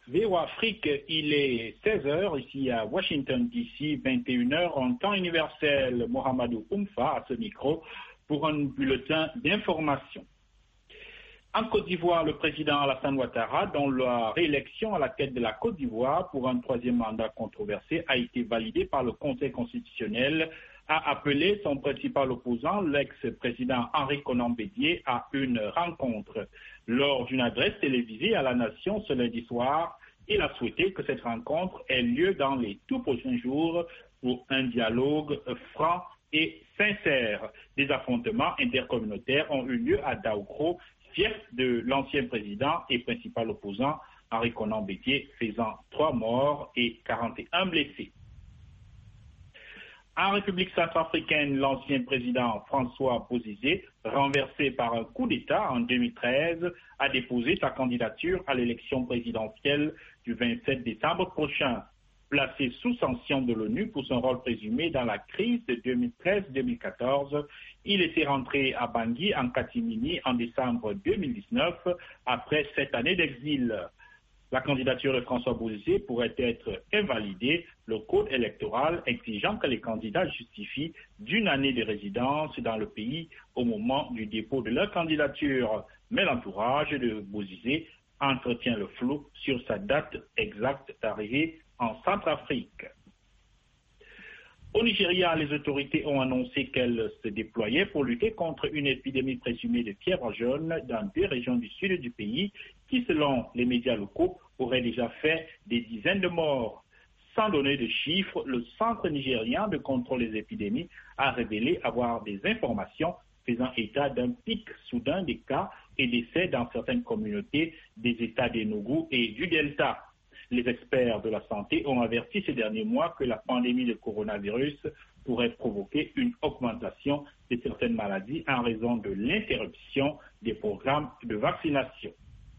VO Afrique, il est 16h ici à Washington DC, 21h en temps universel. Mohamedou Oumfa à ce micro pour un bulletin d'information. En Côte d'Ivoire, le président Alassane Ouattara, dont la réélection à la tête de la Côte d'Ivoire pour un troisième mandat controversé a été validé par le Conseil constitutionnel, a appelé son principal opposant, l'ex-président Henri Konan Bédié, à une rencontre. Lors d'une adresse télévisée à la nation ce lundi soir, il a souhaité que cette rencontre ait lieu dans les tout prochains jours pour un dialogue franc et sincère. Des affrontements intercommunautaires ont eu lieu à Daoukro, fief de l'ancien président et principal opposant Henri Konan Bédié, faisant 3 morts et 41 blessés. En République centrafricaine, l'ancien président François Bozizé, renversé par un coup d'État en 2013, a déposé sa candidature à l'élection présidentielle du 27 décembre prochain. Placé sous sanction de l'ONU pour son rôle présumé dans la crise de 2013-2014, il était rentré à Bangui en catimini en décembre 2019 après 7 années d'exil. La candidature de François Bozizé pourrait être invalidée, le code électoral exigeant que les candidats justifient d'une année de résidence dans le pays au moment du dépôt de leur candidature. Mais l'entourage de Bozizé entretient le flou sur sa date exacte d'arrivée en Centrafrique. Au Nigeria, les autorités ont annoncé qu'elles se déployaient pour lutter contre une épidémie présumée de fièvre jaune dans 2 régions du sud du pays qui, selon les médias locaux, aurait déjà fait des dizaines de morts. Sans donner de chiffres, le Centre nigérien de contrôle des épidémies a révélé avoir des informations faisant état d'un pic soudain des cas et décès dans certaines communautés des États d'Enugu et du Delta. Les experts de la santé ont averti ces derniers mois que la pandémie de coronavirus pourrait provoquer une augmentation de certaines maladies en raison de l'interruption des programmes de vaccination.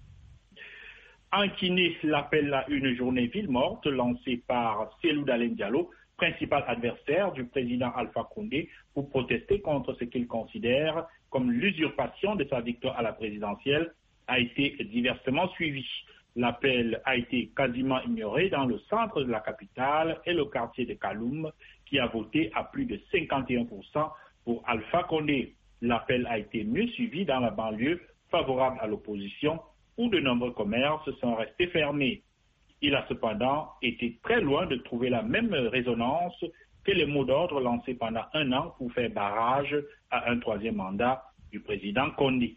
En Guinée, l'appel à une journée ville morte lancé par Cellou Dalein Diallo, principal adversaire du président Alpha Condé, pour protester contre ce qu'il considère comme l'usurpation de sa victoire à la présidentielle, a été diversement suivi. L'appel a été quasiment ignoré dans le centre de la capitale et le quartier de Kaloum, qui a voté à plus de 51% pour Alpha Condé. L'appel a été mieux suivi dans la banlieue favorable à l'opposition, où de nombreux commerces sont restés fermés. Il a cependant été très loin de trouver la même résonance que les mots d'ordre lancés pendant 1 an pour faire barrage à un troisième mandat du président Condé.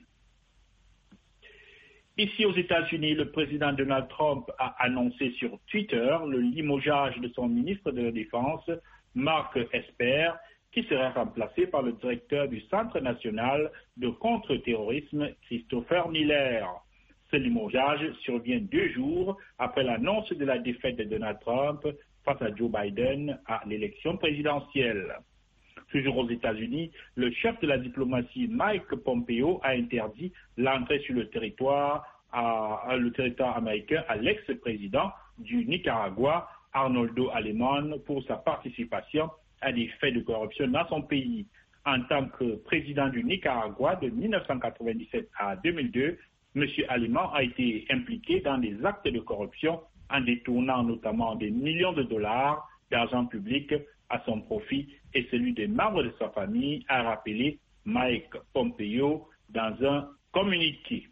Ici aux États-Unis, le président Donald Trump a annoncé sur Twitter le limogeage de son ministre de la Défense, Mark Esper, qui serait remplacé par le directeur du Centre national de contre-terrorisme, Christopher Miller. Ce limogeage survient 2 jours après l'annonce de la défaite de Donald Trump face à Joe Biden à l'élection présidentielle. Toujours aux États-Unis, le chef de la diplomatie Mike Pompeo a interdit l'entrée sur le territoire américain à l'ex-président du Nicaragua, Arnoldo Alemán, pour sa participation à des faits de corruption dans son pays. En tant que président du Nicaragua de 1997 à 2002, M. Alemán a été impliqué dans des actes de corruption en détournant notamment des millions de dollars d'argent public à son profit et celui des membres de sa famille, a rappelé Mike Pompeo dans un communiqué.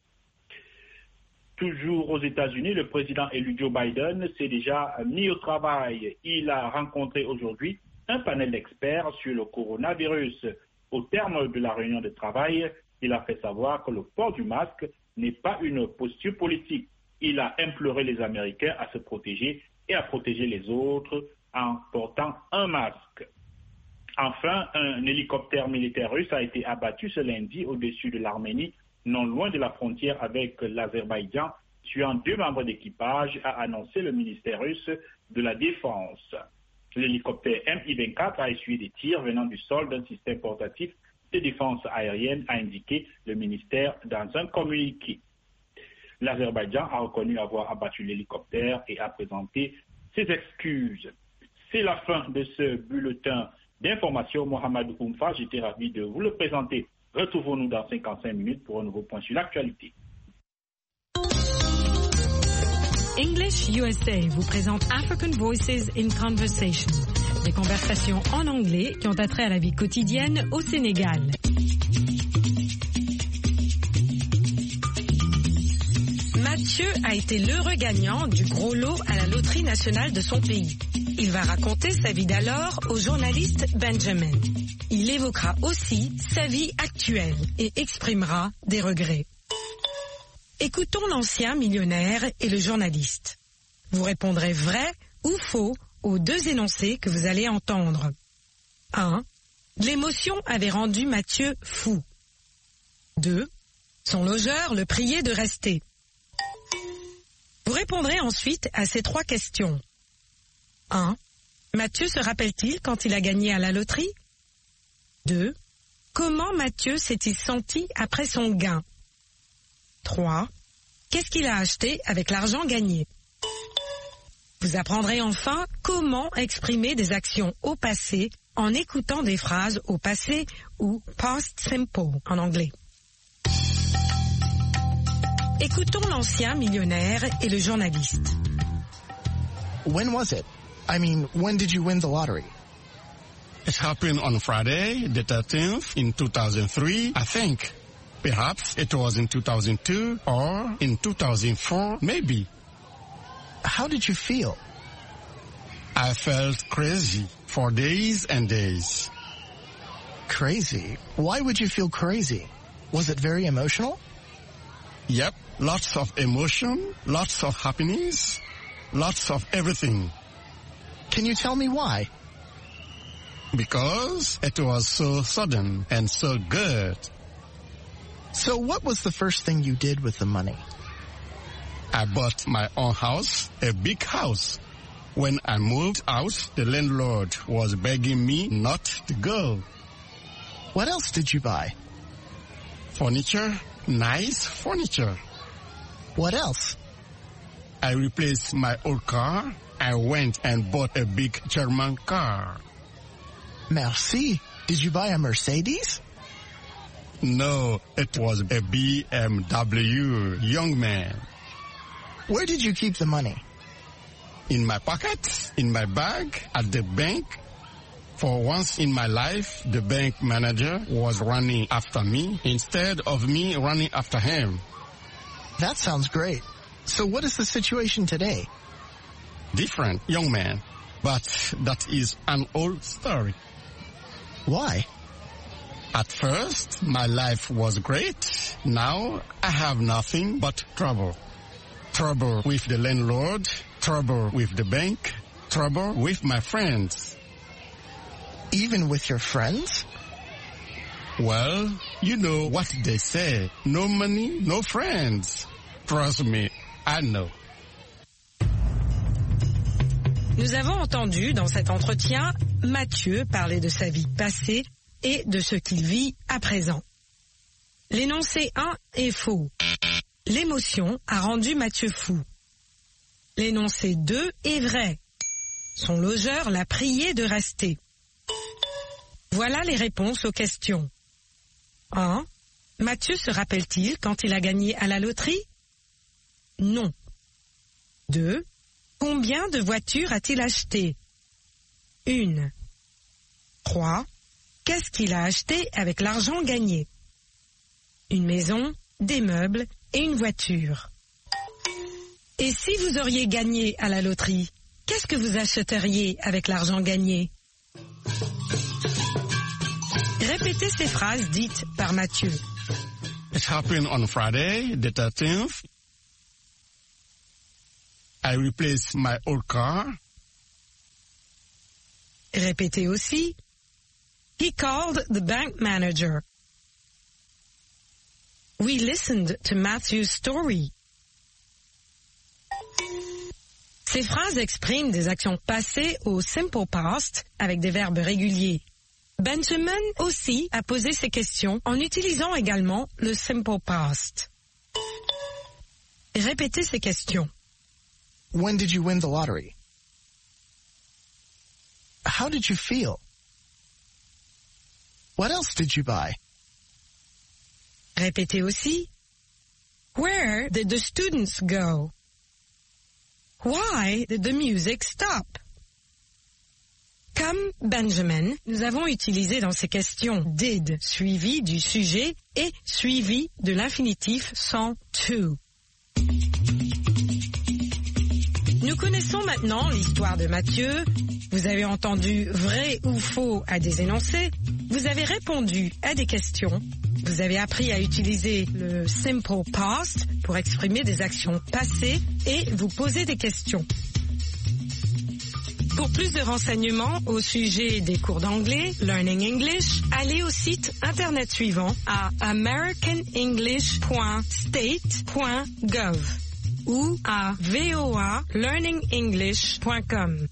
Toujours aux États-Unis, le président élu Joe Biden s'est déjà mis au travail. Il a rencontré aujourd'hui un panel d'experts sur le coronavirus. Au terme de la réunion de travail, il a fait savoir que le port du masque n'est pas une posture politique. Il a imploré les Américains à se protéger et à protéger les autres en portant un masque. Enfin, un hélicoptère militaire russe a été abattu ce lundi au-dessus de l'Arménie, non loin de la frontière avec l'Azerbaïdjan, tuant 2 membres d'équipage, a annoncé le ministère russe de la Défense. L'hélicoptère Mi-24 a essuyé des tirs venant du sol d'un système portatif de défense aérienne, a indiqué le ministère dans un communiqué. L'Azerbaïdjan a reconnu avoir abattu l'hélicoptère et a présenté ses excuses. C'est la fin de ce bulletin d'information. Mohamedou Oumfa, j'étais ravi de vous le présenter. Retrouvons-nous dans 55 minutes pour un nouveau point sur l'actualité. English USA vous présente African Voices in Conversation, des conversations en anglais qui ont attrait à la vie quotidienne au Sénégal. Mathieu a été l'heureux gagnant du gros lot à la loterie nationale de son pays. Il va raconter sa vie d'alors au journaliste Benjamin. Il évoquera aussi sa vie actuelle et exprimera des regrets. Écoutons l'ancien millionnaire et le journaliste. Vous répondrez vrai ou faux aux deux énoncés que vous allez entendre. 1. L'émotion avait rendu Mathieu fou. 2. Son logeur le priait de rester. Vous répondrez ensuite à ces trois questions. 1. Mathieu se rappelle-t-il quand il a gagné à la loterie? 2. Comment Mathieu s'est-il senti après son gain? 3. Qu'est-ce qu'il a acheté avec l'argent gagné? Vous apprendrez enfin comment exprimer des actions au passé en écoutant des phrases au passé ou past simple en anglais. Écoutons l'ancien millionnaire et le journaliste. When was it? I mean, when did you win the lottery? It happened on Friday, the 13th, in 2003, I think. Perhaps it was in 2002 or in 2004, maybe. How did you feel? I felt crazy for days and days. Crazy? Why would you feel crazy? Was it very emotional? Yep, lots of emotion, lots of happiness, lots of everything. Can you tell me why? Because it was so sudden and so good. So what was the first thing you did with the money? I bought my own house, a big house. When I moved out, the landlord was begging me not to go. What else did you buy? Furniture, nice furniture. What else? I replaced my old car. I went and bought a big German car. Merci. Did you buy a Mercedes? No, it was a BMW, young man. Where did you keep the money? In my pocket, in my bag, at the bank. For once in my life, the bank manager was running after me instead of me running after him. That sounds great. So what is the situation today? Different, young man. But that is an old story. Why? At first, my life was great. Now, I have nothing but trouble. Trouble with the landlord, trouble with the bank, trouble with my friends. Even with your friends? Well, you know what they say. No money, no friends. Trust me, I know. Nous avons entendu dans cet entretien Mathieu parler de sa vie passée et de ce qu'il vit à présent. L'énoncé 1 est faux. L'émotion a rendu Mathieu fou. L'énoncé 2 est vrai. Son logeur l'a prié de rester. Voilà les réponses aux questions. 1. Mathieu se rappelle-t-il quand il a gagné à la loterie? Non. 2. Combien de voitures a-t-il acheté? 1. 3. Qu'est-ce qu'il a acheté avec l'argent gagné? Une maison, des meubles et une voiture. Et si vous auriez gagné à la loterie, qu'est-ce que vous achèteriez avec l'argent gagné? Répétez ces phrases dites par Mathieu. It happened on Friday, the 13th. I replaced my old car. Répétez aussi. He called the bank manager. We listened to Matthew's story. Ces phrases expriment des actions passées au simple past avec des verbes réguliers. Benjamin aussi a posé ces questions en utilisant également le simple past. Répétez ces questions. When did you win the lottery? How did you feel? What else did you buy? Répétez aussi. Where did the students go? Why did the music stop? Comme Benjamin, nous avons utilisé dans ces questions did suivi du sujet et suivi de l'infinitif sans to. Nous connaissons maintenant l'histoire de Mathieu. Vous avez entendu vrai ou faux à des énoncés. Vous avez répondu à des questions. Vous avez appris à utiliser le simple past pour exprimer des actions passées et vous poser des questions. Pour plus de renseignements au sujet des cours d'anglais, Learning English, allez au site internet suivant à americanenglish.state.gov ou à voalearningenglish.com.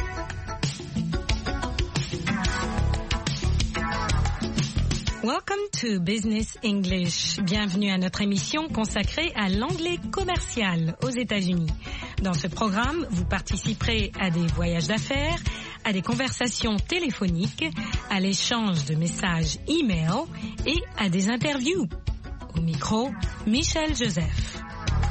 Welcome to Business English. Bienvenue à notre émission consacrée à l'anglais commercial aux États-Unis. Dans ce programme, vous participerez à des voyages d'affaires, à des conversations téléphoniques, à l'échange de messages e-mail et à des interviews. Au micro, Michel Joseph.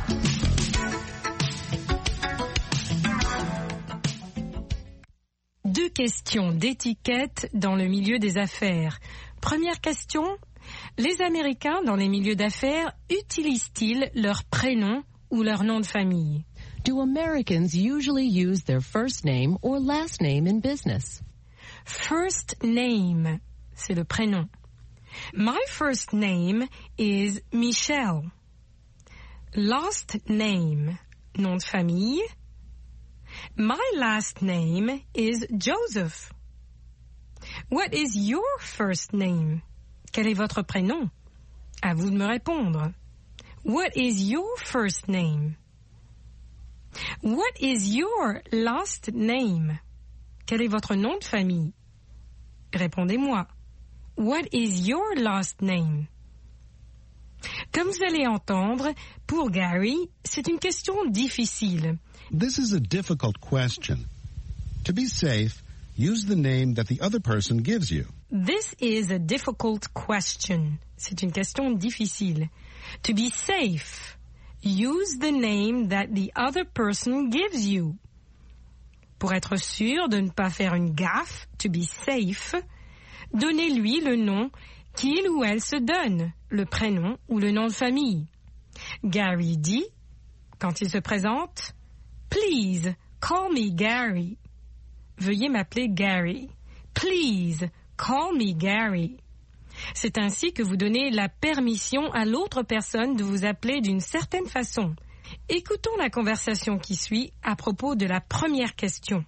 Deux questions d'étiquette dans le milieu des affaires. Première question, les Américains dans les milieux d'affaires utilisent-ils leur prénom ou leur nom de famille? Do Americans usually use their first name or last name in business? First name, c'est le prénom. My first name is Michelle. Last name, nom de famille. My last name is Joseph. What is your first name? Quel est votre prénom? À vous de me répondre. What is your first name? What is your last name? Quel est votre nom de famille? Répondez-moi. What is your last name? Comme vous allez entendre, pour Gary, c'est une question difficile. This is a difficult question. To be safe, use the name that the other person gives you. This is a difficult question. C'est une question difficile. To be safe, use the name that the other person gives you. Pour être sûr de ne pas faire une gaffe, to be safe, donnez-lui le nom qu'il ou elle se donne, le prénom ou le nom de famille. Gary dit, quand il se présente, Please, call me Gary. Veuillez m'appeler Gary. Please, call me Gary. C'est ainsi que vous donnez la permission à l'autre personne de vous appeler d'une certaine façon. Écoutons la conversation qui suit à propos de la première question.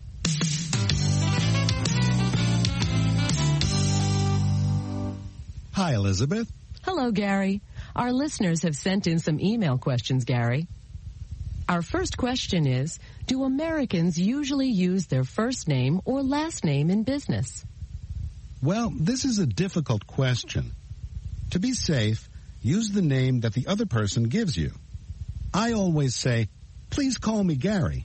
Hi, Elizabeth. Hello, Gary. Our listeners have sent in some email questions, Gary. Our first question is, do Americans usually use their first name or last name in business? Well, this is a difficult question. To be safe, use the name that the other person gives you. I always say, please call me Gary.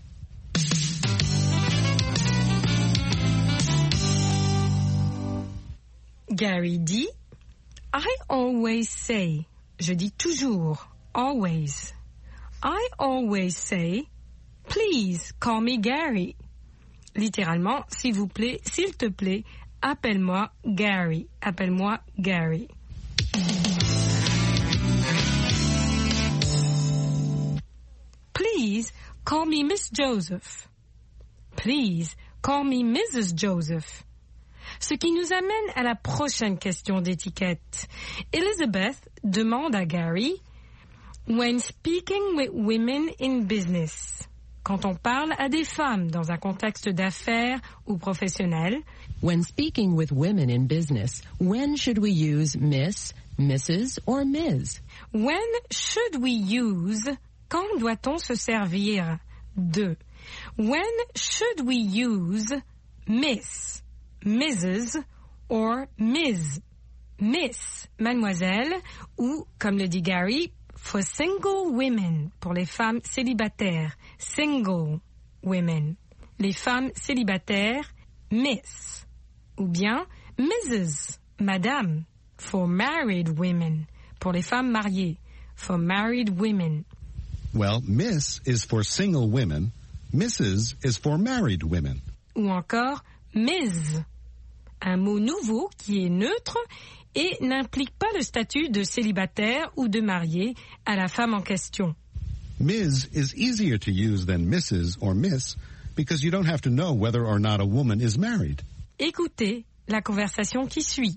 Gary dit, I always say, je dis toujours, always. I always say, please call me Gary. Littéralement, s'il vous plaît, s'il te plaît, appelle-moi Gary. Appelle-moi Gary. Please call me Miss Joseph. Please call me Mrs. Joseph. Ce qui nous amène à la prochaine question d'étiquette. Elizabeth demande à Gary, when speaking with women in business, quand on parle à des femmes dans un contexte d'affaires ou professionnel, when speaking with women in business, when should we use Miss, Mrs. or Ms? When should we use, quand doit-on se servir de? When should we use Miss, Mrs. or Ms? Miss, mademoiselle, ou, comme le dit Gary, for single women, pour les femmes célibataires, single women. Les femmes célibataires, Miss. Ou bien Mrs, madame, for married women, pour les femmes mariées, for married women. Well, Miss is for single women. Mrs. is for married women. Ou encore Ms, un mot nouveau qui est neutre et n'implique pas le statut de célibataire ou de marié à la femme en question. Ms. is easier to use than Mrs. or Miss because you don't have to know whether or not a woman is married. Écoutez la conversation qui suit.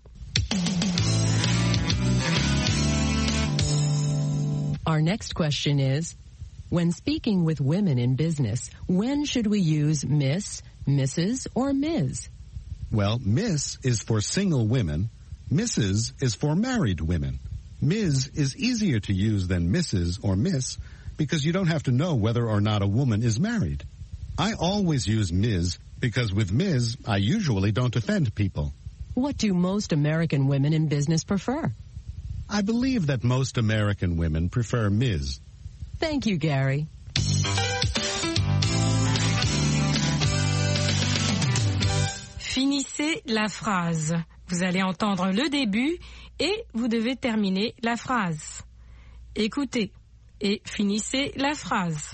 Our next question is, when speaking with women in business, when should we use Miss, Mrs., or Ms? Well, Miss is for single women. Mrs. is for married women. Ms. is easier to use than Mrs. or Miss because you don't have to know whether or not a woman is married. I always use Ms. because with Ms, I usually don't offend people. What do most American women in business prefer? I believe that most American women prefer Ms. Thank you, Gary. Finissez la phrase. Vous allez entendre le début et vous devez terminer la phrase. Écoutez et finissez la phrase.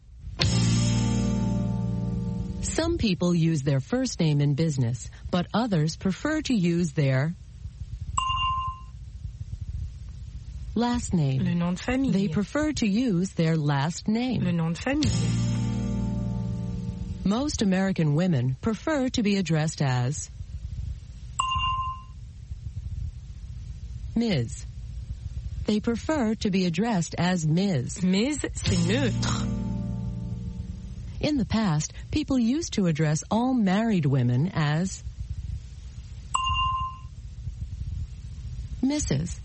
Some people use their first name in business, but others prefer to use their last name. Le nom de famille. They prefer to use their last name. Le nom de famille. Most American women prefer to be addressed as Ms. They prefer to be addressed as Ms. Ms, c'est neutre. In the past, people used to address all married women as Mrs.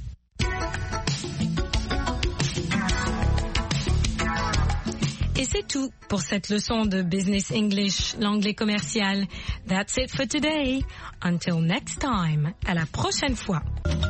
Et c'est tout pour cette leçon de Business English, l'anglais commercial. That's it for today. Until next time. À la prochaine fois.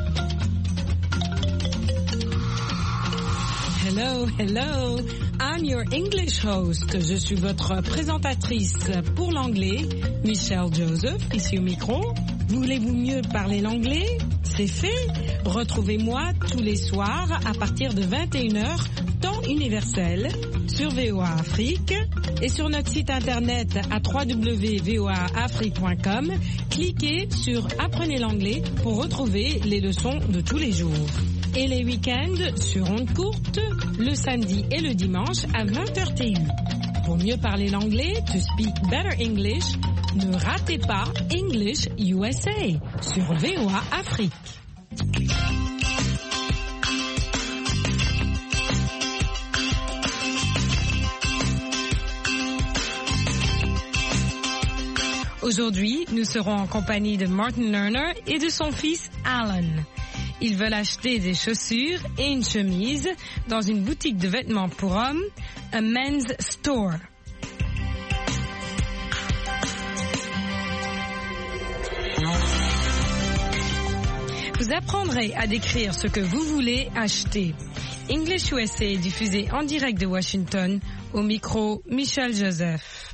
Hello, hello. I'm your English host. Je suis votre présentatrice pour l'anglais, Michelle Joseph, ici au micro. Voulez-vous mieux parler l'anglais? C'est fait. Retrouvez-moi tous les soirs à partir de 21h, temps universel, sur VOA Afrique et sur notre site internet à www.voaafrique.com. Cliquez sur Apprenez l'anglais pour retrouver les leçons de tous les jours. Et les week-ends sur ondes courtes, le samedi et le dimanche à 20h TU. Pour mieux parler l'anglais, to speak better English, ne ratez pas English USA sur VOA Afrique. Aujourd'hui, nous serons en compagnie de Martin Lerner et de son fils Alan. Ils veulent acheter des chaussures et une chemise dans une boutique de vêtements pour hommes, a men's store. Vous apprendrez à décrire ce que vous voulez acheter. English USA est diffusé en direct de Washington, au micro Michelle Joseph.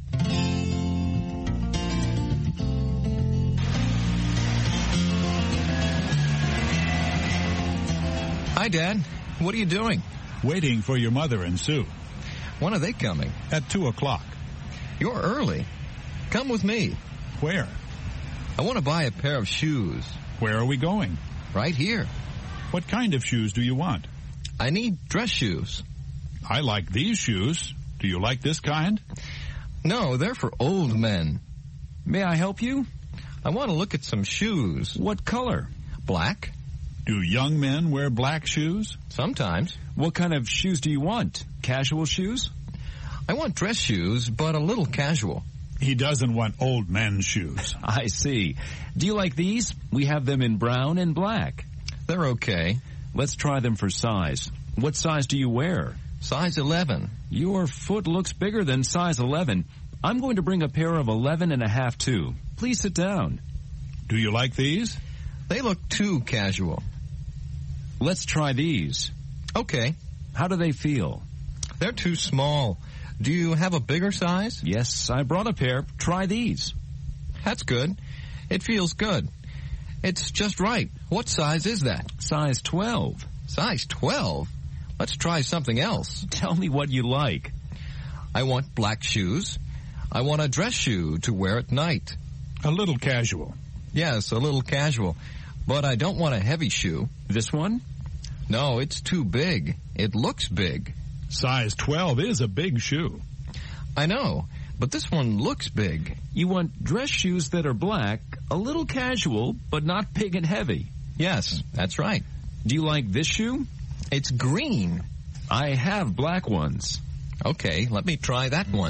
Hi, Dad. What are you doing? Waiting for your mother and Sue. When are they coming? At 2 o'clock. You're early. Come with me. Where? I want to buy a pair of shoes. Where are we going? Right here. What kind of shoes do you want? I need dress shoes. I like these shoes. Do you like this kind? No, they're for old men. May I help you? I want to look at some shoes. What color? Black. Do young men wear black shoes? Sometimes. What kind of shoes do you want? Casual shoes? I want dress shoes, but a little casual. He doesn't want old men's shoes. I see. Do you like these? We have them in brown and black. They're okay. Let's try them for size. What size do you wear? Size 11. Your foot looks bigger than size 11. I'm going to bring a pair of 11.5 too. Please sit down. Do you like these? They look too casual. Let's try these. Okay. How do they feel? They're too small. Do you have a bigger size? Yes, I brought a pair. Try these. That's good. It feels good. It's just right. What size is that? Size 12. Size 12? Let's try something else. Tell me what you like. I want black shoes. I want a dress shoe to wear at night. A little casual. Yes, a little casual. But I don't want a heavy shoe. This one? No, it's too big. It looks big. Size 12 is a big shoe. I know, but this one looks big. You want dress shoes that are black, a little casual, but not big and heavy. Yes, that's right. Do you like this shoe? It's green. I have black ones. Okay, let me try that one.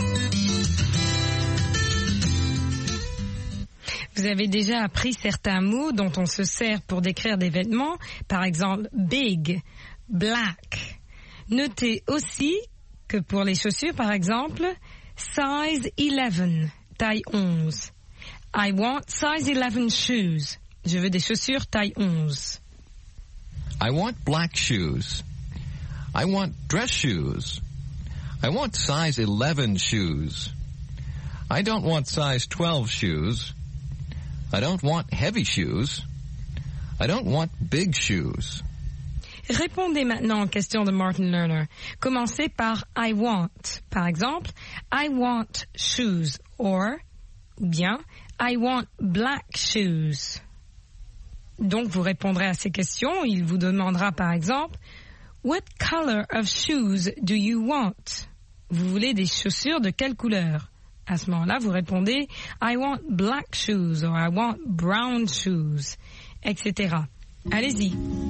Vous avez déjà appris certains mots dont on se sert pour décrire des vêtements, par exemple big, black. Notez aussi que pour les chaussures, par exemple, size 11, taille 11. I want size 11 shoes. Je veux des chaussures taille 11. I want black shoes. I want dress shoes. I want size 11 shoes. I don't want size 12 shoes. I don't want heavy shoes. I don't want big shoes. Répondez maintenant aux questions de Martin Lerner. Commencez par I want. Par exemple, I want shoes or bien I want black shoes. Donc vous répondrez à ces questions. Il vous demandera par exemple What color of shoes do you want? Vous voulez des chaussures de quelle couleur? À ce moment-là, vous répondez I want black shoes or I want brown shoes, etc. Allez-y.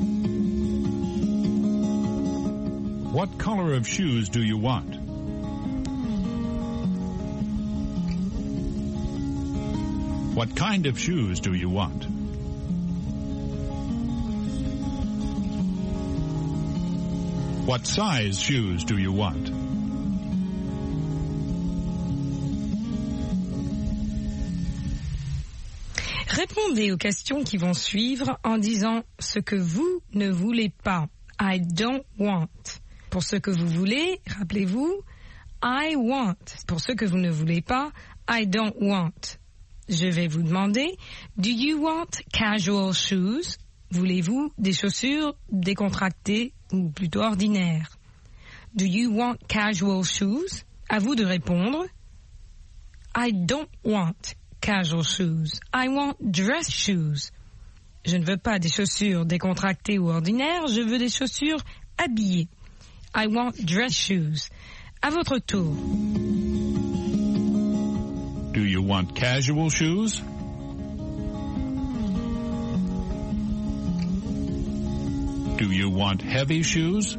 What color of shoes do you want? What kind of shoes do you want? What size shoes do you want? Répondez aux questions qui vont suivre en disant ce que vous ne voulez pas. I don't want. Pour ce que vous voulez, rappelez-vous, I want. Pour ce que vous ne voulez pas, I don't want. Je vais vous demander, do you want casual shoes? Voulez-vous des chaussures décontractées ou plutôt ordinaires? Do you want casual shoes? À vous de répondre. I don't want casual shoes. I want dress shoes. Je ne veux pas des chaussures décontractées ou ordinaires, je veux des chaussures habillées. I want dress shoes. À votre tour. Do you want casual shoes? Do you want heavy shoes?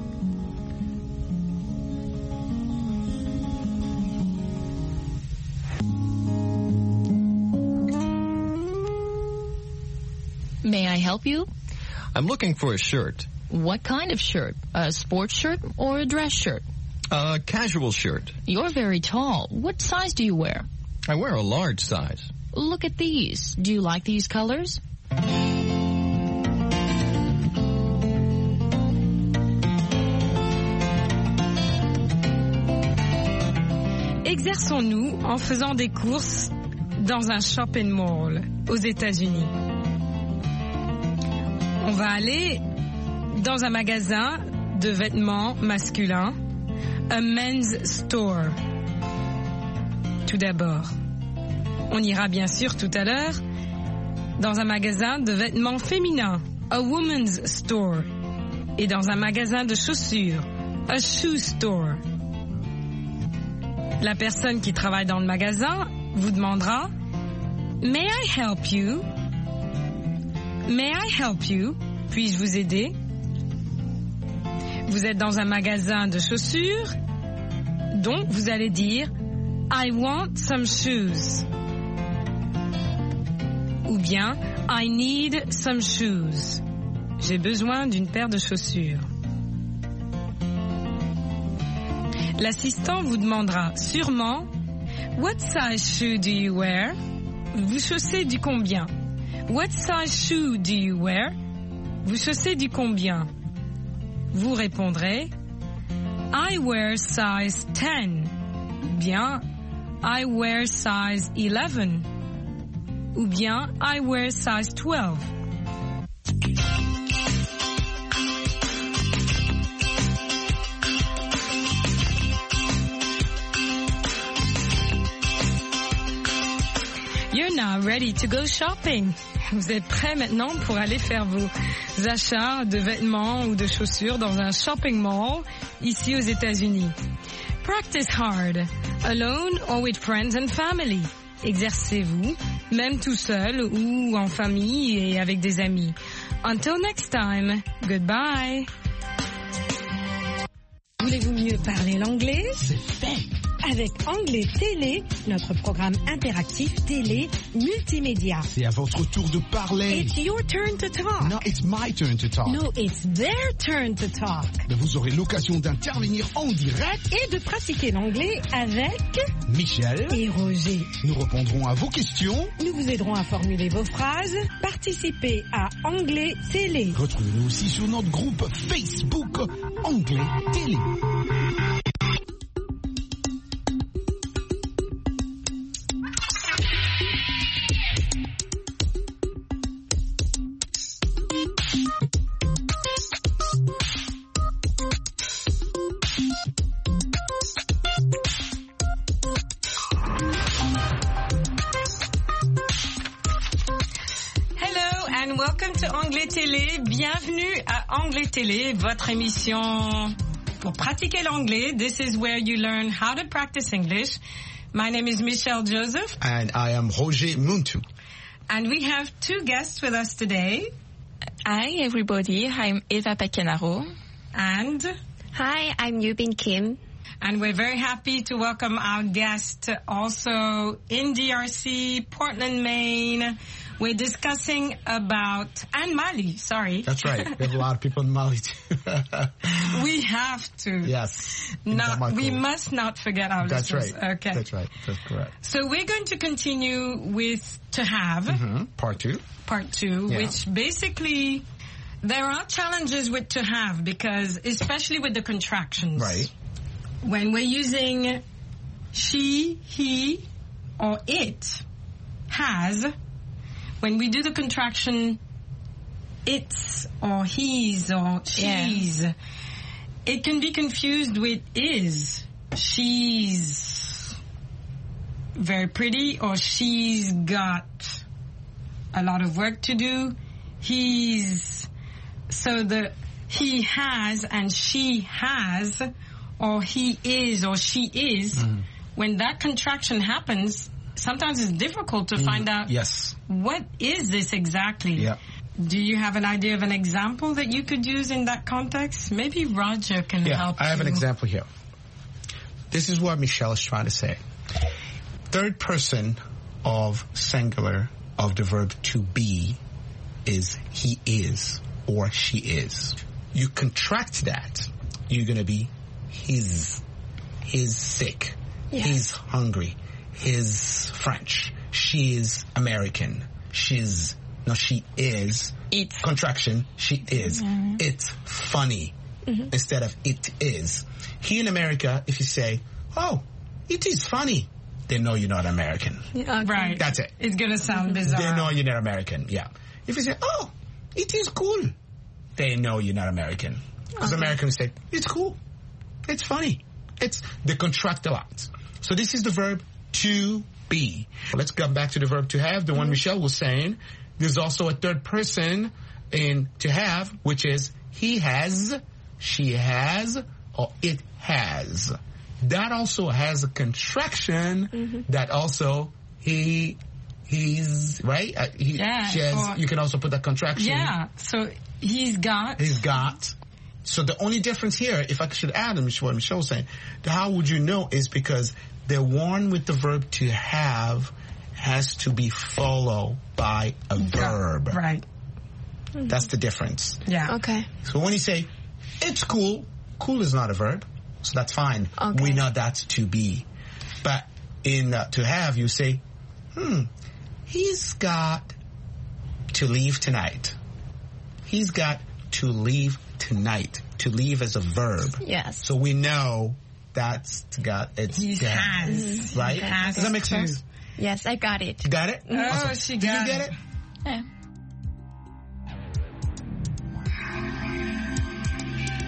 May I help you? I'm looking for a shirt. What kind of shirt? A sports shirt or a dress shirt? A casual shirt. You're very tall. What size do you wear? I wear a large size. Look at these. Do you like these colors? Exerçons-nous en faisant des courses dans un shopping mall aux États-Unis. On va aller dans un magasin de vêtements masculins, a men's store. Tout d'abord, on ira bien sûr tout à l'heure dans un magasin de vêtements féminins, a woman's store, et dans un magasin de chaussures, a shoe store. La personne qui travaille dans le magasin vous demandera « May I help you? May I help you? Puis-je vous aider? » Vous êtes dans un magasin de chaussures, donc vous allez dire « I want some shoes » ou bien « I need some shoes ». J'ai besoin d'une paire de chaussures. L'assistant vous demandera sûrement « What size shoe do you wear? » Vous chaussez du combien? What size shoe do you wear? Vous chaussez du combien? Vous répondrez I wear size 10. Ou bien I wear size 11. Ou bien I wear size 12. now ready to go shopping? Vous êtes prêts maintenant pour aller faire vos achats de vêtements ou de chaussures dans un shopping mall ici aux États-Unis? Practice hard, alone or with friends and family. Exercez-vous, même tout seul ou en famille et avec des amis. Until next time, goodbye. Voulez-vous mieux parler l'anglais? C'est fait. Avec Anglais Télé, notre programme interactif télé multimédia. C'est à votre tour de parler. It's your turn to talk. No, it's my turn to talk. No, it's their turn to talk. Vous aurez l'occasion d'intervenir en direct Et de pratiquer l'anglais avec Michel et Roger. Nous répondrons à vos questions. Nous vous aiderons à formuler vos phrases. Participez à Anglais Télé. Retrouvez-nous aussi sur notre groupe Facebook Anglais Télé. Welcome to Anglais Télé. Bienvenue à Anglais Télé, votre émission pour pratiquer l'anglais. This is where you learn how to practice English. My name is Michelle Joseph. And I am Roger Muntu. And we have two guests with us today. Hi, everybody. I'm Eva Pacanaro. And hi, I'm Yubin Kim. And we're very happy to welcome our guest also in DRC, Portland, Maine. We're discussing about, and Mali, sorry. That's right. We have a lot of people in Mali too. We have to. Yes. We must not forget our listeners. That's right. Okay. That's right. That's correct. So we're going to continue with to have. Mm-hmm. Part two, yeah. Which basically, there are challenges with to have because, especially with the contractions. Right. When we're using she, he, or it, has, when we do the contraction it's or he's or she's, it can be confused with is. She's very pretty or she's got a lot of work to do. He has and she has or he is or she is. When that contraction happens, sometimes it's difficult to find out what is this exactly. Yeah. Do you have an idea of an example that you could use in that context? Maybe Roger can help you. I have an example here. This is what Michelle is trying to say. Third person of singular of the verb to be is he is or she is. You contract that, you're going to be he's sick, he's hungry, he's French, she is American, she is, contraction, she is, it's funny, instead of it is. Here in America, if you say, oh, it is funny, they know you're not American. Yeah, okay. Right. That's it. It's going to sound bizarre. They know you're not American, yeah. If you say, oh, it is cool, they know you're not American. Because Americans say, it's cool, it's funny. They contract a lot. So this is the verb to be. Let's come back to the verb to have, the one Michelle was saying. There's also a third person in to have, which is he has, she has, or it has. That also has a contraction that also he's, right? She has, you can also put that contraction. Yeah, so he's got. So the only difference here, if I should add what Michelle was saying, how would you know is because the one with the verb to have has to be followed by a verb. Right. That's the difference. Yeah. Okay. So when you say, it's cool, cool is not a verb, so that's fine. Okay. We know that's to be. But in to have, you say, he's got to leave tonight. He's got to leave tonight. To leave as a verb. Yes. So we know that's it's he has. Right? Does that make sense? Yes, I got it. You got it? Oh, awesome. she got Did you get it? Yeah.